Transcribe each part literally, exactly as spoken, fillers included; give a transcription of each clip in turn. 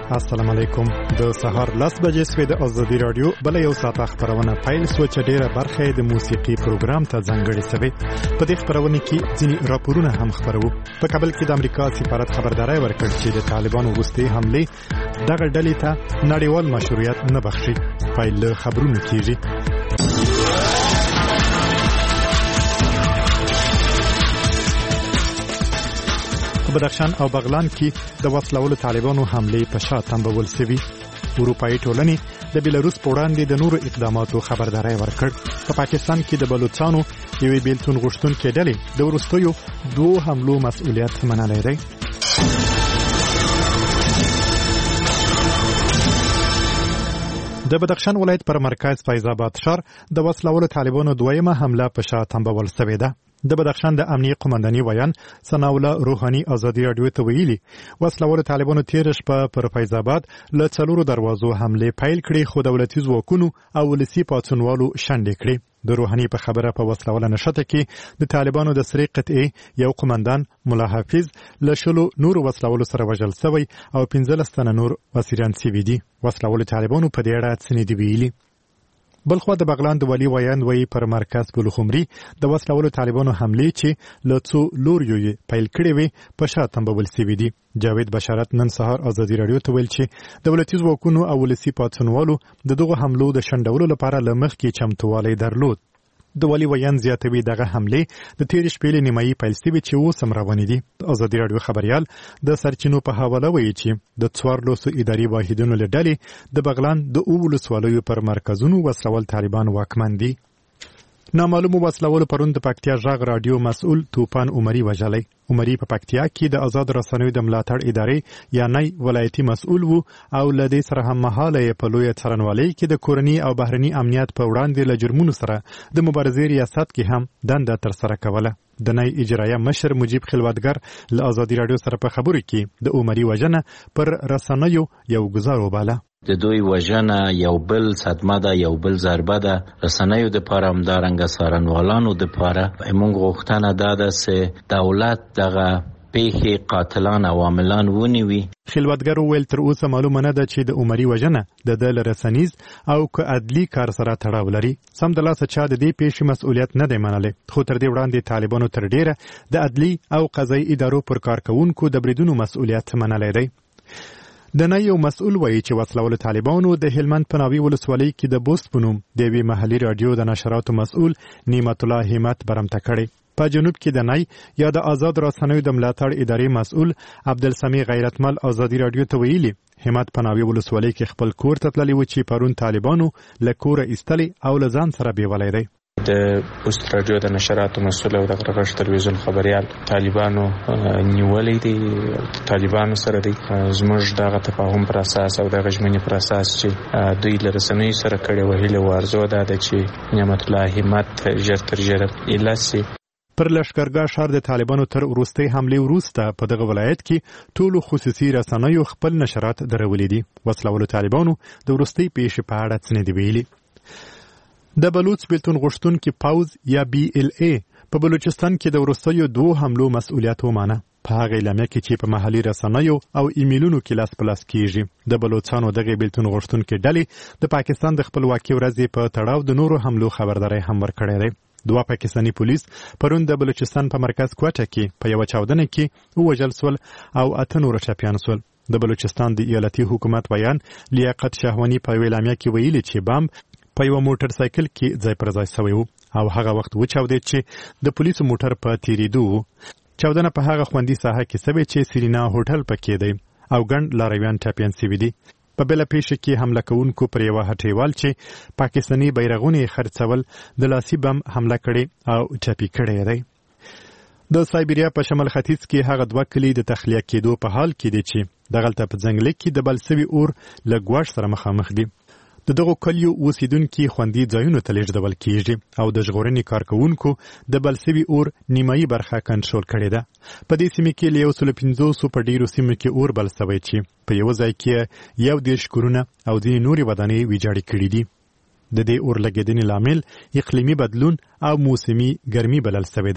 السلام علیکم. د سهار لس بجې سوی د ازادي رادیو بل یو ساعت خبرونه پیل سو چې ډیره برخه د موسیقي پروګرام ته ځانګړې سوي. په دې خبرونه کې ځینې راپورونه هم خبرو. په کابل کې د امریکا سفارت خبرداري ورکړ چې د طالبانو وروستي حمله دغه ډلې ته نړیوال مشروعیت نه بخشي. پیل خبرونه کیږي. په بدخشان او بغلان کې د وسلوالو طالبانو حمله په شا تنبول سوي. اروپایي ټولنې د بیلاروس په وړاندې د نورو اقداماتو خبرداري ورکړ. په پاکستان کې د بلوچستانو یوې بیلتون غوښتونکې ډلې د وروستیو دوه حملو مسؤلیت منلی دی. د بدخشان ولایت پر مرکز فیض آباد ښار د وسلوالو طالبانو دویمه حمله په شا تنبول سوې ده. د بدخشان د امنیه قومنداني ویان ثناءالله روحاني ازادي رادیو ته ویلي وسلوالو طالبانو تیر شپه پر فیض آباد له څلورو دروازو حمله پیل کړي، خو دولتي ځواکونو او ولسي پاڅونوالو شنډې کړي. د روحاني په خبره په وسلواله نشته کې د طالبانو د سری قطعې یو قومندان ملا حافظ له شلو نورو وسلوالو سره وژل سوی او پنځلس تنه نور اسیران سوي دي. وسلوالو طالبانو په دې اړه څه نه دي ویلي. بلخوا د بغلان د والي ویان وی پر مرکز ګلخمري د وسلوالو طالبانو حمله چې له څو لوریو یې پیل کړې وي په شا تنبول سوي دي. جاوید بشارت نن سهار ازادي رادیو ته ویل چې دولتي ځواکونو او ولسي پاڅونوالو د دغه حملو د شنډولو لپاره له مخکې چمتووالی درلود. د والي ویان زیاتوي دغه حمله د تیر شپې نیمایي پیل سوي چې اوس هم روانې دي. ازادي رادیو خبريال د سرچینو په حواله وایي چې د څوارلسو اداري واحدونو له ډلې د بغلان د اوو ولسوالیو پر مرکزونو وسلوال طالبان واکمن دي. نامعلومو وسلوالو پرون د پکتیا ژغ رادیو مسؤل توپان عمري وژلی. عمري په پکتیا کې د آزاد رسنیو د ملاتړ ادارې یعنی ولایتي مسؤل وو او له دې سره هم مهاله په لویه څارنوالۍ کې د کورني او بهرني امنیت په وړاندې له جرمونو سره د مبارزې ریاست کې هم دنده ترسره کوله. د نای اجرایه مشر مجیب خلوتګر له ازادي رادیو سره په خبرو کې د عمري وژنه پر رسنیو یو گزار وباله. د دوی وژنه یو بل صدمه ده، یو بل ضربه ده. رسنیو د پاره همدارنګه څارنوالانو د پاره موږ غوښتنه ده چې دولت دغه پیښې قاتلان او عاملان ونیوي. خلوتګر ویل تر اوسه معلومه نه ده چې د عمري وژنه د دل رسنیز او که عدلي کار سره تړاو لري. سم د لاسه چا د دې پیښې مسؤلیت نه دی منلی، خو تر دې وړاندې طالبانو تر ډیره د عدلي او قضایي ادارو پر کارکوونکو د بریدونو مسؤلیت منلی دی. د نه یو مسؤل وایي چې وسلوالو طالبانو د هلمند په ناوې ولسوالۍ کې د بوست په نوم د یوې محلي راډیو د نشراتو مسؤل نعمت الله همت برمته کړی. په جنوب کې د نه یا د آزاد رسنیو د ملاتړ ادارې مسؤل عبدالسمی غیرتمل ازادي رادیو ته ویلي همت په ناوې ولسوالۍ کې خپل کور ته تللی و چې پرون طالبانو له کوره ایستلی او له ځان سره بیولی دی. د پوسټ رادیو د نشراتو مسؤل او د غرغش تلویزیون خبريال طالبانو نیولې دي، طالبانو سره دي. زموږ دغه تفاهم پر اساس او د غژمنې پر اساس چې دوی له رسنیو سره کړي وهله ورزو ده چې نعمت الله همت ژر تر ژره الاسي. پر لشکرګاه ښار د طالبانو تر وروستۍ حملې وروسته په دغه ولایت کې ټولو خصوصي رسنیو خپل نشرات درولي دي. وسلوالو طالبانو د وروستۍ پیښې په اړه څه نه دي ویلي. د بلوچ بیلتون غوښتونکي پوځ یا بی ال ای په بلوچستان کې د وروستیو دوه حملو مسؤلیت ومانه. په هغه اعلامیه کې چې په محلي رسنیو او ایمیلونو کې لاس په لاس کیږي. د بلوچستانو دغه بیلتون غوښتونکي ډلې د پاکستان د خپلواکۍ ورځې په تړاو د نورو حملو خبرداري هم ورکړې ده. دوه پاکستاني پولیس پرون د بلوچستان په مرکز کوټه کې په یو چاودنه کې وژل سول او اته نور ټپیان سول. د بلوچستان د ایالتي حکومت ویان لیاقت شهوانی په اعلامیه کې ویلي چې بم په یو موټر سایکل کې ځای پر ځای شوی وو او هغه وخت وچاودید چې د پولیسو موټر په تیریدو وو. چاودنه په هغه خوندي ساحه کې شوې چې سیرینا هوټل پکې دی او ګڼ لارویان ټپیان شوي دي. په بله پیښه کې حمله کوونکو پر یوه هټیوال چې پاکستاني بیرغونه یې خرڅول د لاسي بم حمله کړې او ټپي کړی دی. د سایبریا په شمال ختیځ کې هغه دوه کلي د تخلیه کېدو په حال کې دي چې دغلته په ځنګل کې د بل سوي اور له ګواښ سره مخامخ دي. د دغو کلیو اوسیدونکي خوندي ځایونو ته لیږدول کیږي او د ژغورنې کارکوونکو د بل سوي اور نیمایي برخه کنټرول کړې ده. په دې سیمه کې له یو سل پنځوسو په ډیرو سیمو کې اور بل سوی چې په یو ځای کې یو دېرش کورونه او ځینې نورې ودانۍ ویجاړې کړي دي. د دې اور لګېدنې لامل اقلیمي بدلون او موسمي ګرمي بلل سوی ده.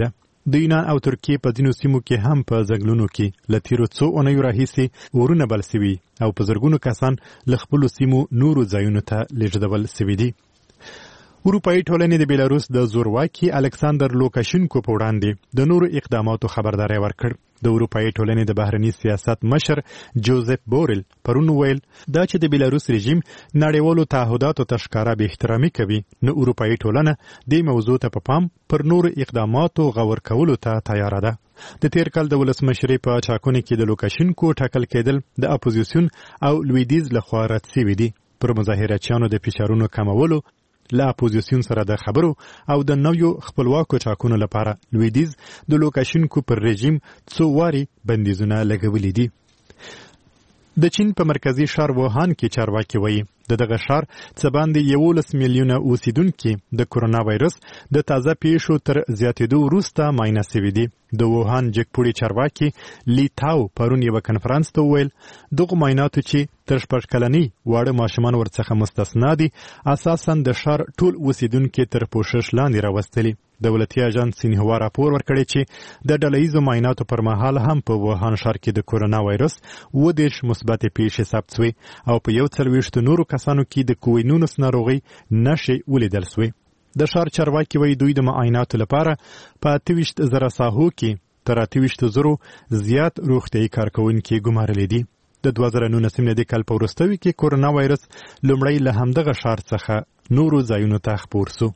د یونان او ترکیې په ځینو سیمو کې هم په ځنګلونو کې له تیرو څو اونیو راهیسې اورونه بل سوي او په زرګونو کسان له خپلو سیمو نورو ځایونو ته لیږدول سوي دي. اروپایي ټولنې د بیلاروس د زورواکي الکساندر لوکاشینکو په وړاندې د نورو اقداماتو خبرداری ورکړ. د اروپایي ټولنې د بهرني سیاست مشر جوزف بورل پرون ویل دا چې د بیلاروس رژیم نړیوالو تعهداتو ته ښکاره بې احترامي کوي، نو اروپایي ټولنه دې موضوع ته په پام پر نورو اقداماتو غور کولو ته تیاره ده. د تیر کال د ولسمشرۍ په ټاکنو کې د لوکاشینکو ټاکل کېدل د اپوزیسیون او لویدیز لخوا رد سوي دي. پر مظاهرچیانو د فشارونو کمولو له اپوزیسیون سره د خبرو او د نویو خپلواکو ټاکنو لپاره لویدیز د لوکاشینکو پر رژیم څو واري بندیزونه لګولي دي. د چین په مرکزی ښار ووهان کې چارواکي وایي د دغه ښار څه باندې یولس میلیونه اوسیدونکي د کرونا وایرس د تازه پیښو تر زیاتېدو وروسته معاینه سوي دي. د ووهان جګپوړي چارواکي لی تاو پرون یوه کنفرانس ته وویل دغو معایناتو چې تر شپږ کلنۍ واړه ماشومان ورڅخه مستثنا دي اساساً د ښار ټول اوسیدونکي تر پوښښ لاندې راوستلي. دولتي اژانس سینهوا راپور ورکړی چې د ډله ییزو معایناتو پر مهال هم په ووهان ښار کې د کورونا وایرس اووه دېرش مثبتې پیښې ثبت سوې او په یو څلوېښتو نورو کسانو کې د کووید نولس ناروغۍ نښې ولیدل سوې. د ښار چارواکي وایي دوی د معایناتو لپاره په اته ویشت زره ساحو کې تر اته ویشتو زرو زیات روغتیایي کارکوونکي ګمارلي دي. د دوه زره نولسم د کال په وروستیو کې کورونا وایرس لومړی له همدغه ښار څخه نورو ځایونو ته خپور سو.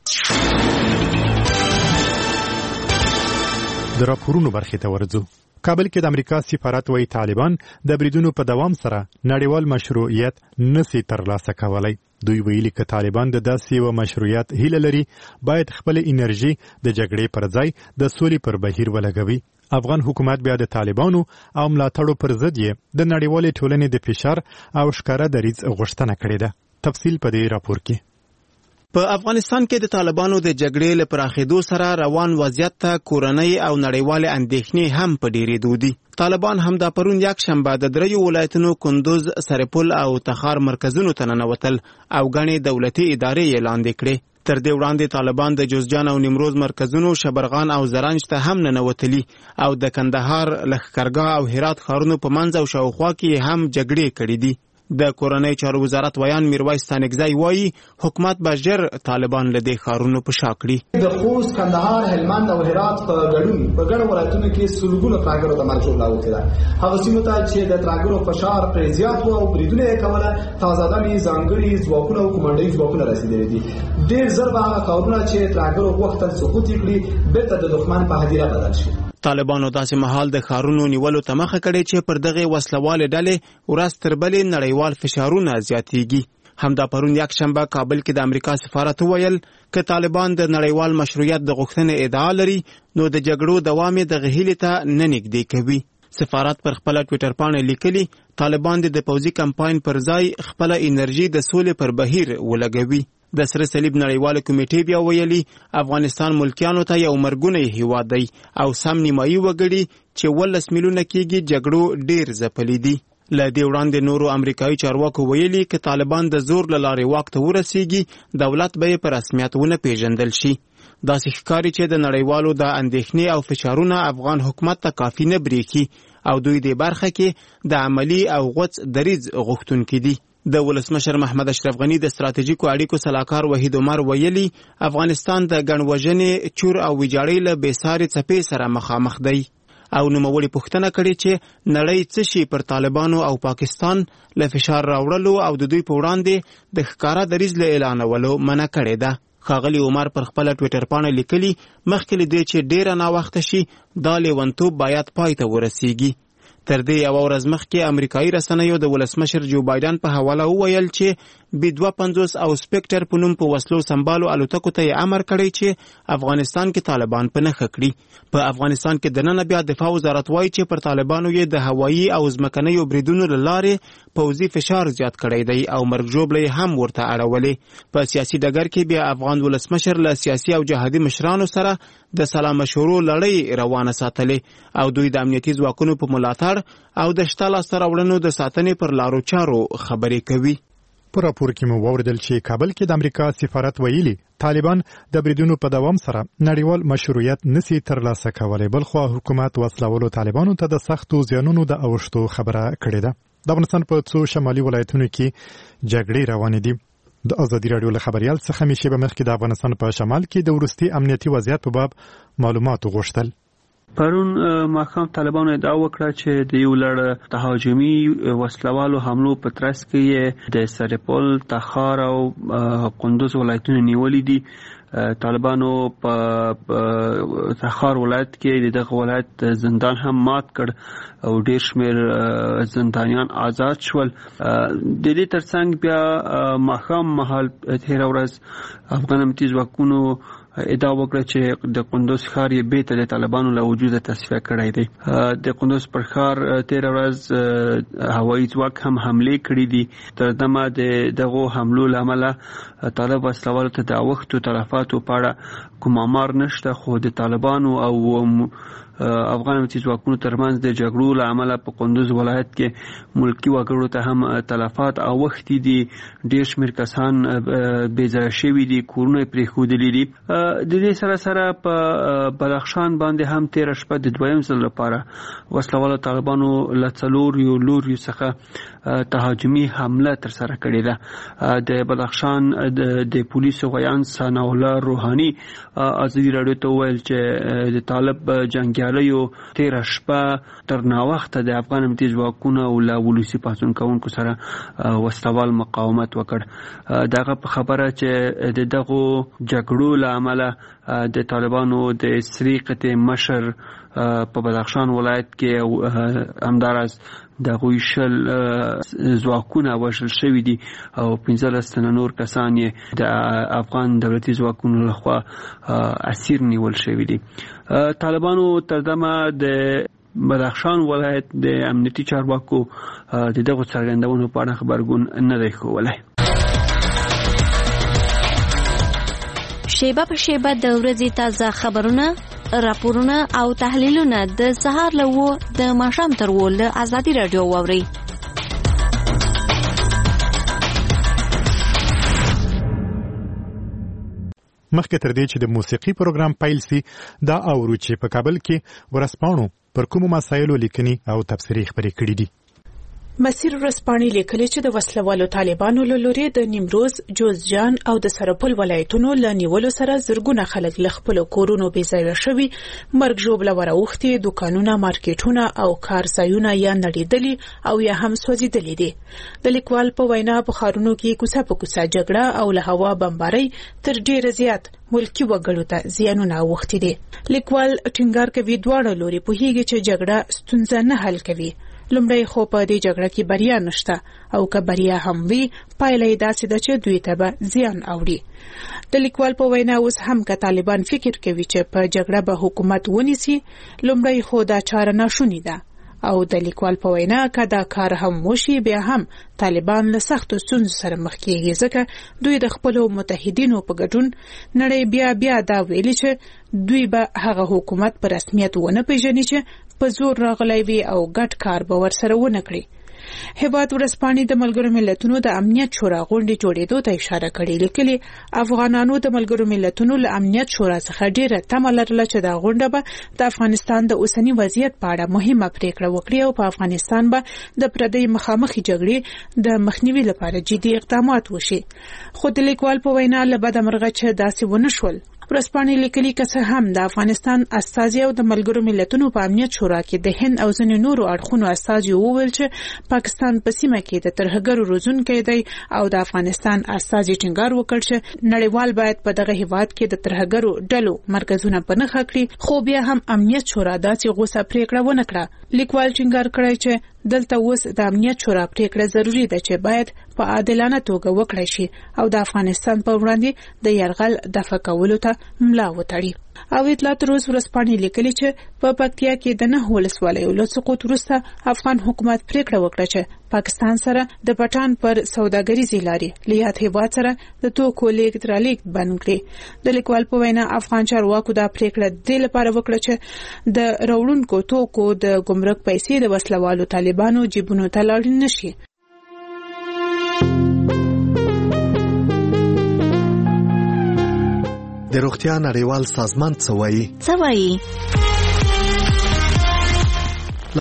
د راپورونو برخې ته ورځو. کابل کې د امریکا سفارت وایي طالبان د بریدونو په دوام سره نړیوال مشروعیت نسي ترلاسه کولی. دوی ویلي که طالبان د داسې یو مشروعیت هیله لري باید خپل انرژي د جګړې پر ځای د سولې پر بهیر ولګوي. افغان حکومت بیا د طالبانو او ملاتړو پر ضد یې د نړیوالې ټولنې د فشار او ښکاره دریځ غوښتنه کړې ده. تفصیل په دې راپور کې. په افغانستان کې د طالبانو د جګړې له پراخېدو سره روان وضعیت ته کورنۍ او نړیوالې اندېښنې هم په ډېرېدو دي. طالبان هم دا پرون یک شنبه د دریو ولایتونو کندوز، سرپل او تخار مرکزونو ته ننوتل او ګڼې دولتي ادارې یې لاندې کړې. تر دې وړاندې طالبان د جوزجان او نیمروز مرکزونو شبرغان او زرنج ته هم ننوتلي او د کندهار، لښکرګاه او هرات ښارونو په منځ او شاوخوا کې هم جګړې کړې دي. د کورنۍ چارو وزارت ویان میرویس ستانکزی وایي حکومت به ژر طالبان له دې ښارونو په شا کړي. د خوست، کندهار، هلمند او هرات په ګډون په ګڼو ولایتونو کې سلګونه ترهګرو ته مرګ لاوښتې ده. هغه سیمو ته چې د ترهګرو فشار پرې زیات و او بریدونه یې کوله تازه دمې ځانګړي ځواکونه او کمانډوي ځواکونه رسېدلي دي. ډېر ژر به هغه ښارونه چې ترهګرو غوښتل سقوط یې کړي بېرته د دښمن په هدیره بدل شي. طالبانو داسې مهال د ښارونو نیولو ته مخه کړې چې پر دغه وسلوالې ډلې ورځ تر بلې نړیوال فشارونه زیاتېږي. همدا پرون یک شنبه کابل کې د امریکا سفارت وویل که طالبان د نړیوال مشروعیت د غوښتنې ادعا لري نو د جګړو دوام یې دغه هیلې ته نه نږدې کوي. سفارت پر خپله ټویټر پاڼه لیکلي طالبان د پوځي کمپاین پر ځای خپله انرژي د سولې پر بهیر ولګوي. د سره صلیب نړیواله کمیټې بیا ویلي افغانستان ملکیانو ته یو مرګونی هیواد دی او سم نیمایي وګړي چې ولس میلیونه کېږي جګړو ډېر ځپلي دي. له دې وړاندې نورو امریکایي چارواکو ویلي که طالبان د زور له لارې واک ته ورسیږي دولت به یې په رسمیت ونه پیژندل شي. داسې ښکاري چې د نړیوالو د اندېښنې او فشارونه افغان حکومت ته کافي نه بریښي او دوی دې برخه کې د عملي او غوڅ دریځ غوښتونکي دي. د ولسمشر محمد اشرف غني د ستراتیژیکو اړیکو سلاکار وحید عمر ویلي افغانستان د ګڼوژنې، چور او ویجاړۍ له بېسارې څپې سره مخامخ دی او نوموړي پوښتنه کړې چې نړۍ څه شي پر طالبانو او پاکستان له فشار راوړلو او د دوی په وړاندې د ښکاره دریځ له اعلانولو منع کړې ده. ښاغلي عمر پر خپله ټویټر پاڼه لیکلي مخکې له دې چې ډېره ناوخته شي دا لیونتوب باید پای ته ورسیږي. تر دې یوه ورځ مخکې امریکایي رسنیو د ولسمشر جو بایدن په حواله وویل چې بي دوه پنځوس او سپیکټر په نوم په وسلو سمبالو الوتکو ته یې امر کړی چې افغانستان کې طالبان په نښه کړي. په افغانستان کې دننه بیا دفاع وزارت وایي چې پر طالبانو یې د هوایي او ځمکنیو بریدونو له لارې پوځي فشار زیات کړی دی او مرګ ژوبله هم ورته اړولې. په سیاسي ډګر کې بیا افغان ولسمشر له سیاسي او جهادي مشرانو سره د سلا مشورو لړۍ روانه ساتلې او دوی د امنیتي ځواکونو په ملاتړ او د شته لاسته راوړنو د ساتنې پر لارو چارو خبرې کوي. په راپور کې مو واوریدل چې کابل کې د امریکا سفارت ویلي طالبان د بریدونو په دوام سره نړیوال مشروعیت نسی ترلاسه کولای، بلخو حکومت وسلوالو طالبانو ته د سختو زیانونو د اوښتو خبره کړې ده. د افغانستان په څو شمالي ولایتونو کې جګړې روانې دي. د ازادي رادیو له خبريال څخه میشه به مخکې د افغانستان په شمال کې د ورستي امنیتي وضعیت په باب معلومات غوښتل. پرون ماښام طالبانو ادعا وکړه چې د یو لړ تهاجمي وسلوالو حملو په ترڅ کې د سرپل، تخار او قندوز ولایتونو نیولې دي. طالبانو په تخار ولایت کې دغه ولایت زندان هم مات کړ او ډیر شمیر زندانیان آزاد شول. د دې ترڅنګ بیا ماښام مهال تیر ورځ افغان امنیتي ځواکونو ادعا وکړه چې د قندوز ښار یې بیرته د طالبانو له وجوده تصفیه کړی دی. د قندوز پر ښار تیر ورځ هوایي ځواک هم حمله کړې دي. تر دمه د دغو حملو له امله طالب وسلوالو ته د اوښتو تلفاتو په اړه کوم آمار نشته، خو د طالبانو او افغان امنیتي ځواکونو ترمنځ د جګړو له امله په قندوز ولایت کې ملکی وګړو ته هم تلفات اوښتي دي. ډیر شمیر کسان بې ځایه شوي دي، کورونه یې پرېښودلي دي. د دې سره سره په بدخشان باندې هم تېره شپه د دویم ځل لپاره وسلوالو طالبانو له څلورو لوریو څخه تهاجمي حمله ترسره کړې ده. د بدخشان د پولیسو ویان ثناءالله روحاني ازادي راډیو ته وویل چې د طالب جنګیالیو تېره شپه تر ناوخته د افغان امنیتي ځواکونو او له ولسي پاڅون کوونکو سره وسلوال مقاومت وکړ. دغه په خبره چې د دغو جګړو له امله د طالبانو د سری قطع مشر په بدخشان ولایت کې همداراز د غوی شل ځواکونه وژل شوي دي او پنځلس تنه نور کسان یې د افغان دولتي ځواکونو لخوا اسیر نیول شوي دي. طالبانو تر دمه د بدخشان ولایت د امنیتي چارواکو د دغو څرګندونو په اړه خبرګون نه دی ښوولی. شیبه په شیبه د ورځې تازه خبرونه، راپورونه او تحلیلونه د سهار له وو د ماښام تر وو له ازادي راډیو واورئ. مخکې تر دې چې د موسیقي پروګرام پیل سي، دا اورو چې په کابل کې ورځپاڼو پر کومو مسایلو لیکني او تبصرې خپرې کړې دي. مسیر ورځپاڼې لیکلي چې د وسلوالو طالبانو له لوري د نیمروز، جوزجان او د سرپل ولایتونو له نیولو سره زرګونه خلک له خپلو کورونو بې ځایه شوي، مرګ ژوبله وراوښتې، دوکانونه، مارکیټونه او کارځایونه یا نړېدلي او یا هم سوځېدلي دي. د لیکوال په وینا په ښارونو کې کوڅه په کوڅه جګړه او له هوا بمبارۍ تر ډېره زیات ملکی وګړو ته زیانونه اوښتي دي. لیکوال ټینګار کوي دواړه لوري پوهیږي چې جګړه ستونزه نه حل کوي. لومړی خو په دې جګړه کې بریا نشته او که بریا هم وي پایله یې داسې ده چې دوی ته به زیان اوړي. د لیکوال په وینا اوس هم که طالبان فکر کوي چې په جګړه به حکومت ونیسي، لومړی خو دا چاره ناشونې ده او د لیکوال په وینا که دا کار هم وشي بیا هم طالبان له سختو ستونزو سره مخ کېږي، ځکه دوی د خپلو متحدینو په ګډون نړۍ بیا بیا دا ویلي چې دوی به هغه حکومت په رسمیت ونه پیژني چې په زور راغلی وي او ګډ کار به ورسره ونه کړي. هیواد ورځپاڼې د ملګرو ملتونو د امنیت شورا غونډې جوړېدو ته اشاره کړې. لیکلي افغانانو د ملګرو ملتونو له امنیت شورا څخه ډېره تمه لرله چې دا غونډه به د افغانستان د اوسني وضعیت په اړه مهمه پریکړه وکړي او په افغانستان به د پردۍ مخامخې جګړې د مخنیوي لپاره جدي اقدامات وشي. خو د لیکوال په وینا له بده مرغه چې داسې ونه شول. ورځپاڼې لیکلي که څه هم د افغانستان استازي او د ملګرو ملتونو په امنیت شورا کې د هند او ځینې نورو اړخونو استازي وویل چې پاکستان په سیمه کې د ترهګرو روزونکی دی او د افغانستان استازي ټینګار وکړ چې نړیوال باید په دغه هیواد کې د ترهګرو ډلو مرکزونه په نښه کړي، خو بیا هم امنیت شورا داسې غوسه پریکړه ونه کړه. لیکوال ټینګار کړی چې دلته اوس د امنیت شورا پریکړه ضروری ده چې باید په عادلانه توګه وکړای شي او د افغانستان په وړاندې د یرغل دفع کولو ته ملا وتړي. او اطلاعات روز ورځپاڼې لیکلي چې په پکتیا کې د نه ولسوالیو له سقوط وروسته افغان حکومت پریکړه وکړه چې پاکستان سره د پټان پر سوداګریزې لارې له یاد هیواد سره د توکو لیږد رالېږد بند کړي. د لیکوال په وینا افغان چارواکو دا پریکړه دې لپاره وکړه چې د راوړونکو توکو د ګمرک پیسې د وسلوالو طالبانو جیبونو ته لاړې نشي. د روغتیا نړیوال سازمان څه وایي؟ څه وایي؟